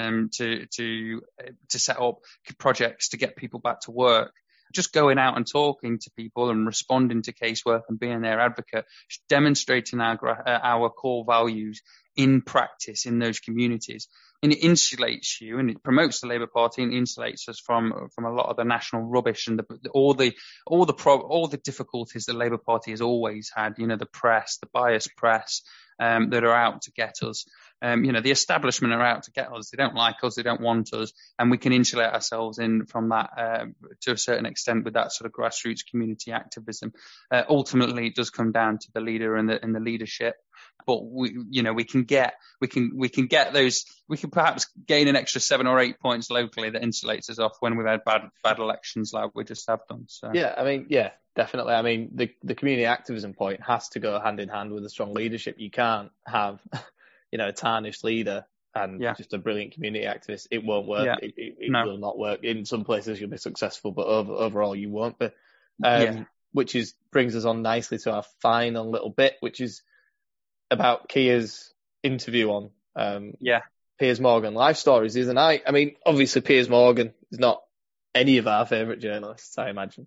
to set up projects to get people back to work. Just going out and talking to people and responding to casework and being their advocate, demonstrating our core values in practice in those communities. And it insulates you and it promotes the Labour Party and insulates us from a lot of the national rubbish and all the difficulties the Labour Party has always had. The press, the biased press that are out to get us. The establishment are out to get us. They don't like us. They don't want us. And we can insulate ourselves from that to a certain extent with that sort of grassroots community activism. Ultimately, it does come down to the leader and the leadership. But we can get those. We can perhaps gain an extra 7 or 8 points locally that insulates us off when we've had bad elections like we just have done. So yeah, definitely. I mean, the community activism point has to go hand in hand with a strong leadership. You can't have a tarnished leader and just a brilliant community activist. It won't work. Yeah. It will not work. In some places you'll be successful, but overall you won't be. Which brings us on nicely to our final little bit, which is about Keir's interview on Piers Morgan life stories the other night. I mean, obviously Piers Morgan is not any of our favourite journalists, I imagine.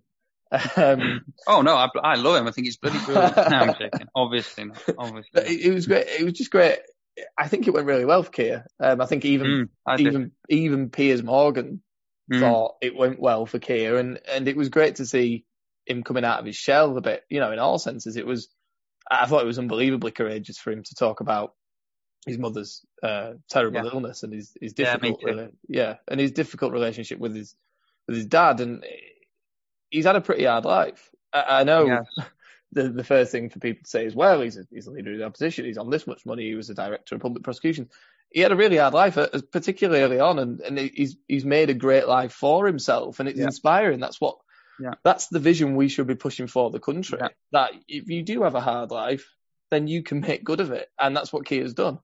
Oh no, I love him. I think he's bloody brilliant. No, I'm joking. Obviously not. It was great. It was just great. I think it went really well for Keir. I think even Piers Morgan thought it went well for Keir, and it was great to see him coming out of his shell a bit. In all senses, I thought it was unbelievably courageous for him to talk about his mother's terrible illness and his difficult and his difficult relationship with his dad, and he's had a pretty hard life. I know the first thing for people to say is, well, he's a leader of the opposition, he's on this much money, he was a director of public prosecution. He had a really hard life, particularly early on, and he's made a great life for himself, and it's inspiring. That's the vision we should be pushing for the country. Yeah. That if you do have a hard life, then you can make good of it, and that's what Keir's done.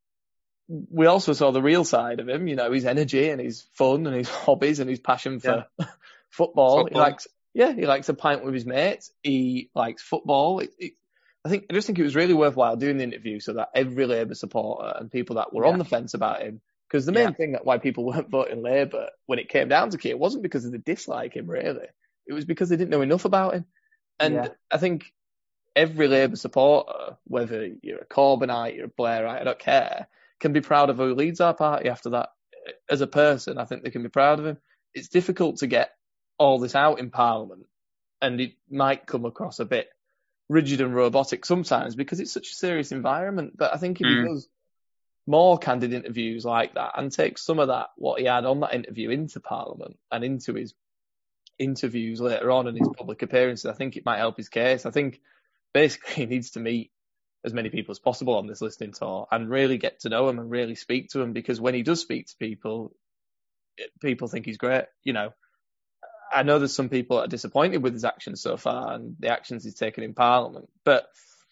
We also saw the real side of him, his energy and his fun and his hobbies and his passion for football. He likes a pint with his mates. He likes football. I just think it was really worthwhile doing the interview so that every Labour supporter and people that were on the fence about him, because the main thing that why people weren't voting Labour when it came down to Keir wasn't because they dislike him really. It was because they didn't know enough about him. And I think every Labour supporter, whether you're a Corbynite, you're a Blairite, I don't care, can be proud of who leads our party after that. As a person, I think they can be proud of him. It's difficult to get all this out in Parliament, and it might come across a bit rigid and robotic sometimes because it's such a serious environment. But I think if he does more candid interviews like that and takes some of that, what he had on that interview, into Parliament and into his interviews later on and his public appearances, I think it might help his case. I think basically he needs to meet as many people as possible on this listening tour and really get to know him and really speak to him, because when he does speak to people, people think he's great. I know there's some people that are disappointed with his actions so far and the actions he's taken in Parliament, but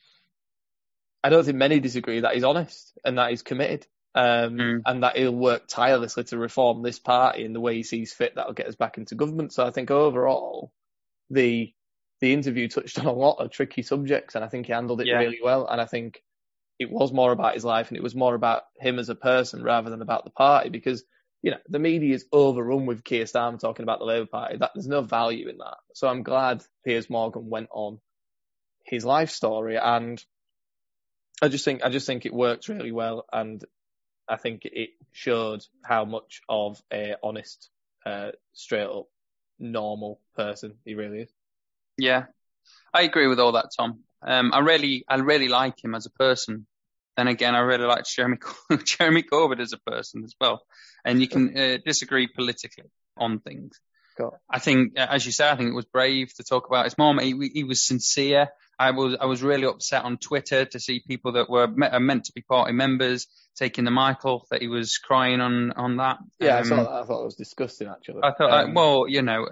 I don't think many disagree that he's honest and that he's committed. And that he'll work tirelessly to reform this party in the way he sees fit that'll get us back into government. So I think overall, the interview touched on a lot of tricky subjects, and I think he handled it really well. And I think it was more about his life and it was more about him as a person rather than about the party, because, the media is overrun with Keir Starmer talking about the Labour Party. There's no value in that. So I'm glad Piers Morgan went on his life story, and I just think it worked really well. And I think it showed how much of a honest, straight up, normal person he really is. Yeah, I agree with all that, Tom. I really like him as a person. Then again, I really like Jeremy Corbyn as a person as well. And you can disagree politically on things. Cool. I think, as you say, I think it was brave to talk about his mom. He was sincere. I was really upset on Twitter to see people that were meant to be party members taking the Michael, that he was crying on that. Yeah, I saw that. I thought it was disgusting, actually. I thought, well, you know,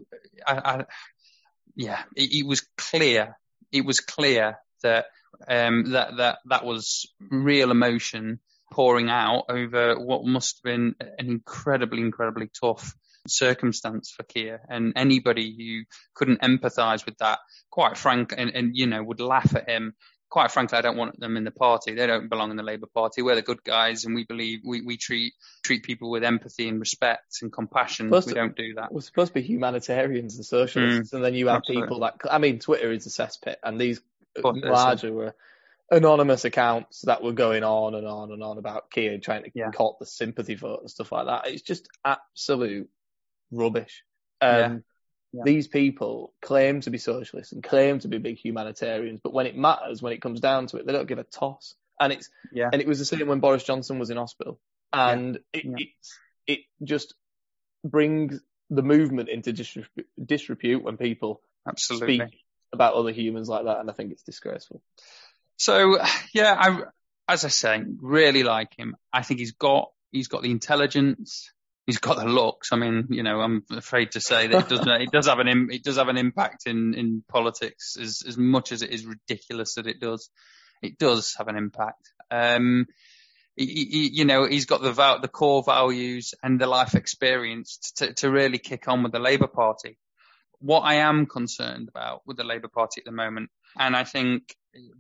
it was clear. It was clear that that was real emotion pouring out over what must have been an incredibly tough circumstance for Keir, and anybody who couldn't empathise with that, quite frank, and you know, would laugh at him. Quite frankly, I don't want them in the party. They don't belong in the Labour Party. We're the good guys, and we believe we treat people with empathy and respect and compassion. We don't do that. We're supposed to be humanitarians and socialists, and then you have people that, I mean, Twitter is a cesspit, and these largely were anonymous accounts that were going on and on and on about Keir trying to court the sympathy vote and stuff like that. It's just absolute rubbish. These people claim to be socialists and claim to be big humanitarians, but when it matters, when it comes down to it, they don't give a toss. And it was the same when Boris Johnson was in hospital, and it just brings the movement into disrepute when people speak about other humans like that, and I think it's disgraceful. So as I say, really like him. I think he's got the intelligence. He's got the looks. I mean, you know, I'm afraid to say that it does have an impact in politics as much as it is ridiculous that it does. It does have an impact. You know, he's got the core values and the life experience to really kick on with the Labour Party. What I am concerned about with the Labour Party at the moment, and I think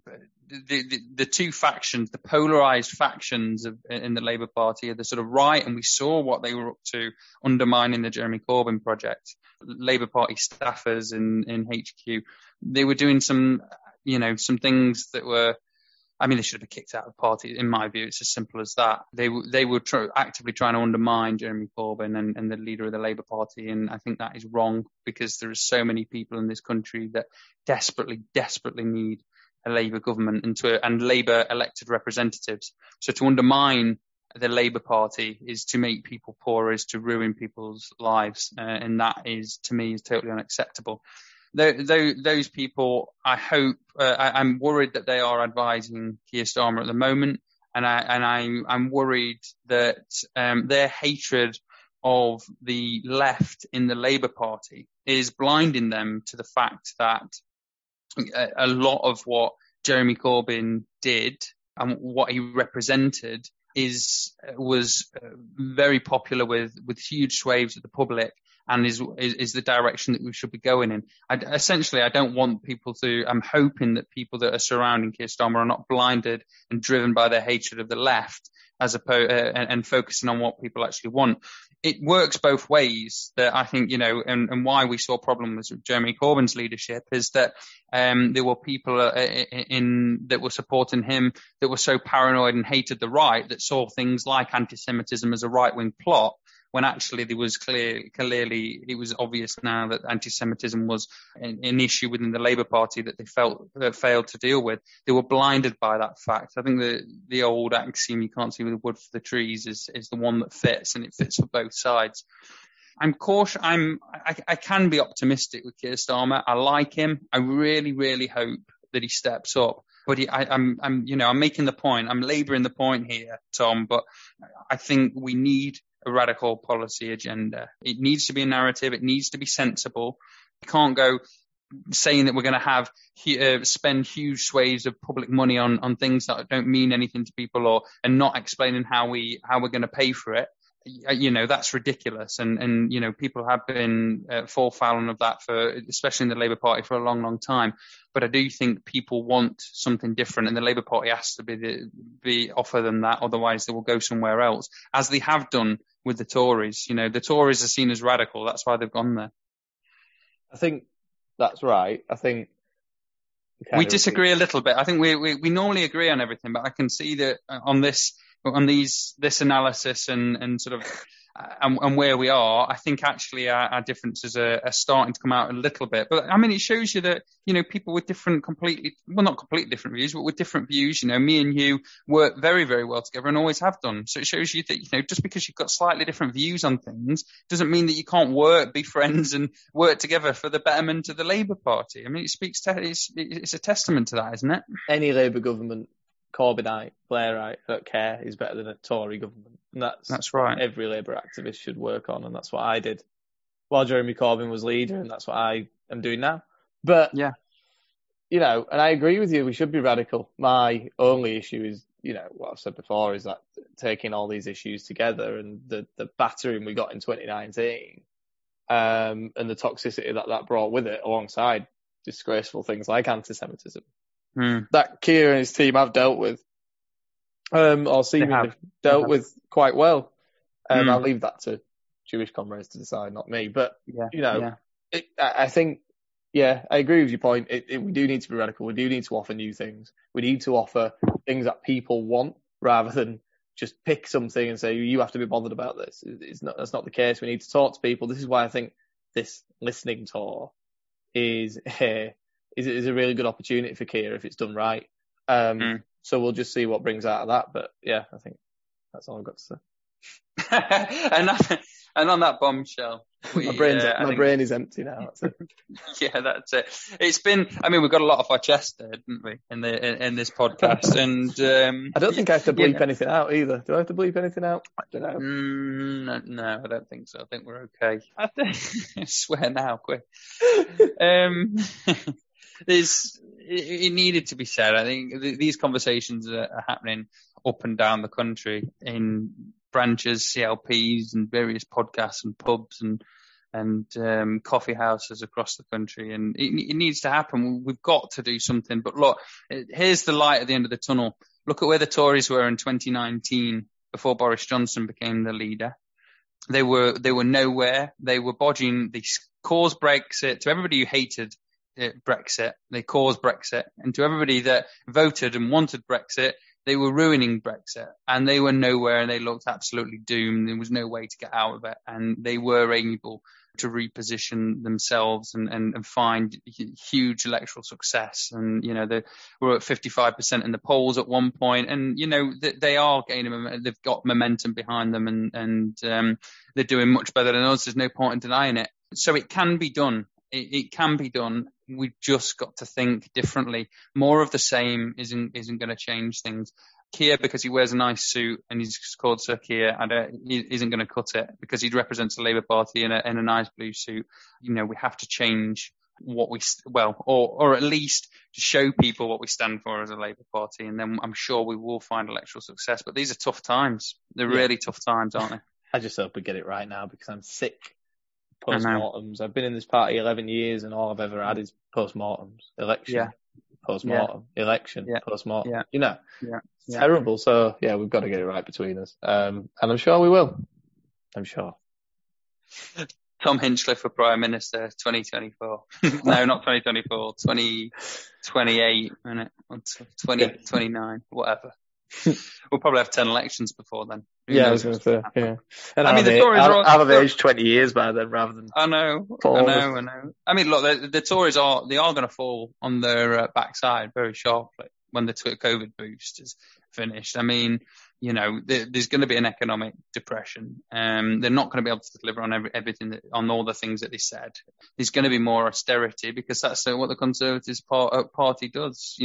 the two factions, the polarised factions in the Labour Party, are the sort of right, and we saw what they were up to undermining the Jeremy Corbyn project. Labour Party staffers in HQ, they were doing some things that were, I mean, they should have been kicked out of the party. In my view, it's as simple as that. They were actively trying to undermine Jeremy Corbyn and the leader of the Labour Party, and I think that is wrong, because there are so many people in this country that desperately need a Labour government and Labour elected representatives. So to undermine the Labour Party is to make people poorer, is to ruin people's lives, and that is, to me, is totally unacceptable. Those people, I hope, I'm worried that they are advising Keir Starmer at the moment, and I'm worried that their hatred of the left in the Labour Party is blinding them to the fact that a lot of what Jeremy Corbyn did and what he represented was very popular with huge swathes of the public, and is the direction that we should be going in. Essentially, I don't want people to. I'm hoping that people that are surrounding Keir Starmer are not blinded and driven by their hatred of the left, as opposed and focusing on what people actually want. It works both ways. That I think, you know, and why we saw problems with Jeremy Corbyn's leadership is that there were people that were supporting him that were so paranoid and hated the right that saw things like anti-Semitism as a right-wing plot, when actually there was clearly it was obvious now that anti-Semitism was an issue within the Labour Party that they failed to deal with. They were blinded by that fact. I think the old axiom, you can't see the wood for the trees, is the one that fits, and it fits for both sides. I'm cautious. I can be optimistic with Keir Starmer. I like him. I really hope that he steps up. But I'm making the point. I'm labouring the point here, Tom. But I think we need a radical policy agenda. It needs to be a narrative. It needs to be sensible. We can't go saying that we're going to have spend huge swathes of public money on things that don't mean anything to people, and not explaining how we're going to pay for it. You know, that's ridiculous. And you know, people have been fall foul of that, especially in the Labour Party, for a long time. But I do think people want something different, and the Labour Party has to offer them that. Otherwise, they will go somewhere else, as they have done with the Tories. You know, the Tories are seen as radical. That's why they've gone there. I think that's right. I think we disagree a little bit. I think we normally agree on everything, but I can see that on this, on this analysis and sort of and where we are, I think actually our differences are starting to come out a little bit. But I mean, it shows you that, people with not completely different views, but with different views, me and you work very, very well together and always have done. So it shows you that, just because you've got slightly different views on things doesn't mean that you can't be friends and work together for the betterment of the Labour Party. I mean, it's a testament to that, isn't it? Any Labour government, Corbynite, Blairite, don't care, is better than a Tory government. And that's right. Every Labour activist should work on, and that's what I did while Jeremy Corbyn was leader, and that's what I am doing now. But, yeah, and I agree with you, we should be radical. My only issue is, what I've said before, is that taking all these issues together and the battering we got in 2019 and the toxicity that brought with it, alongside disgraceful things like anti-Semitism, that Keir and his team have dealt with, or seemingly dealt with quite well. I'll leave that to Jewish comrades to decide, not me. But, I think, I agree with your point. We do need to be radical. We do need to offer new things. We need to offer things that people want rather than just pick something and say, you have to be bothered about this. That's not the case. We need to talk to people. This is why I think this listening tour is a really good opportunity for Keir if it's done right. So we'll just see what brings out of that. But yeah, I think that's all I've got to say. and on that bombshell, my brain is empty now. That's it. Yeah, that's it. It's been. I mean, we've got a lot off our chest there, didn't we, in this podcast? And I don't think I have to bleep anything out either. Do I have to bleep anything out? I don't know. No, I don't think so. I think we're okay. I swear now, quick. It needed to be said. I think these conversations are happening up and down the country in branches, CLPs, and various podcasts and pubs and coffee houses across the country. And it needs to happen. We've got to do something. But look, here's the light at the end of the tunnel. Look at where the Tories were in 2019 before Boris Johnson became the leader. They were nowhere. They were bodging. They caused Brexit. To everybody who hated Brexit, they caused Brexit, and to everybody that voted and wanted Brexit, they were ruining Brexit, and they were nowhere, and they looked absolutely doomed. There was no way to get out of it, and they were able to reposition themselves and find huge electoral success. And they were at 55% in the polls at one point, and they are gaining. They've got momentum behind them, and they're doing much better than us. There's no point in denying it. So it can be done. It can be done. We've just got to think differently. More of the same isn't going to change things. Keir, because he wears a nice suit and he's called Sir Keir, he isn't going to cut it because he represents the Labour Party in a nice blue suit. We have to change what or at least to show people what we stand for as a Labour Party, and then I'm sure we will find electoral success. But these are tough times. They're really tough times, aren't they? I just hope we get it right now because I'm sick. Post-mortems. I've been in this party 11 years and all I've ever had is post-mortems. Election, post-mortem, election, post-mortem. It's terrible. So, we've got to get it right between us. And I'm sure we will. I'm sure. Tom Hinchcliffe for Prime Minister 2024. No, not 2024. 2028, isn't it? 2029, whatever. We'll probably have 10 elections before then. I was going to say, And the Tories are out of age 20 years by then, rather than. I know. I mean, look, the Tories are going to fall on their backside very sharply when the COVID boost is finished. I mean, there's going to be an economic depression. They're not going to be able to deliver on everything on all the things that they said. There's going to be more austerity because that's what the Conservative Party does.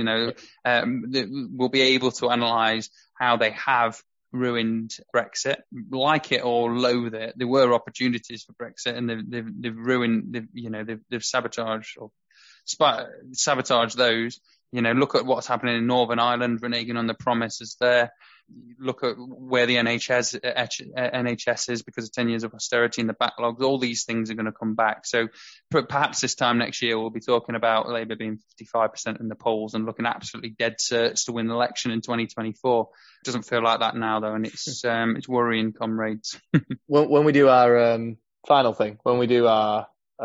We'll be able to analyse how they have ruined Brexit, like it or loathe it. There were opportunities for Brexit, and they've ruined. They've sabotaged those. Look at what's happening in Northern Ireland, reneging on the promises there. Look at where the NHS is because of 10 years of austerity and the backlogs. All these things are going to come back. So perhaps this time next year we'll be talking about Labour being 55% in the polls and looking absolutely dead certs to win the election in 2024. It doesn't feel like that now though, and it's worrying, comrades. When we do our final thing, when we do our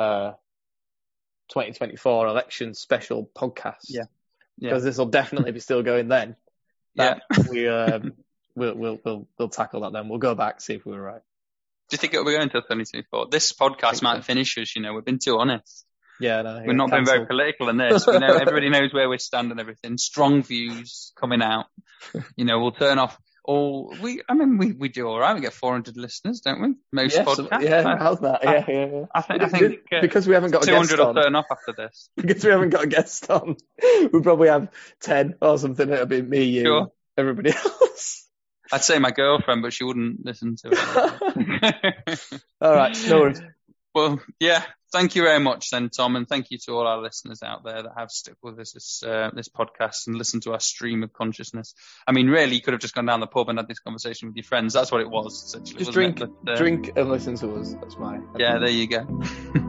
2024 election special podcast, because this will definitely be still going then. We we'll tackle that then. We'll go back, see if we were right. Do you think it'll be going to 2024? This podcast might finish us, we've been too honest. Yeah, no. We're not being very political in this. We know everybody knows where we stand and everything. Strong views coming out. We'll turn off all. We do all right. We get 400 listeners, don't we? Most podcasts. Yeah, how's that? Yeah. I think because we haven't got a guest on. 200 will turn off after this. Because we haven't got a guest on, we probably have 10 or something. It'll be me, you, everybody else. I'd say my girlfriend, but she wouldn't listen to it. All right, no worries. Well, yeah, thank you very much then, Tom, and thank you to all our listeners out there that have stuck with us this podcast and listened to our stream of consciousness. I mean, really, you could have just gone down the pub and had this conversation with your friends. That's what it was, essentially. Just drink and listen to us. That's my... Yeah, there you go.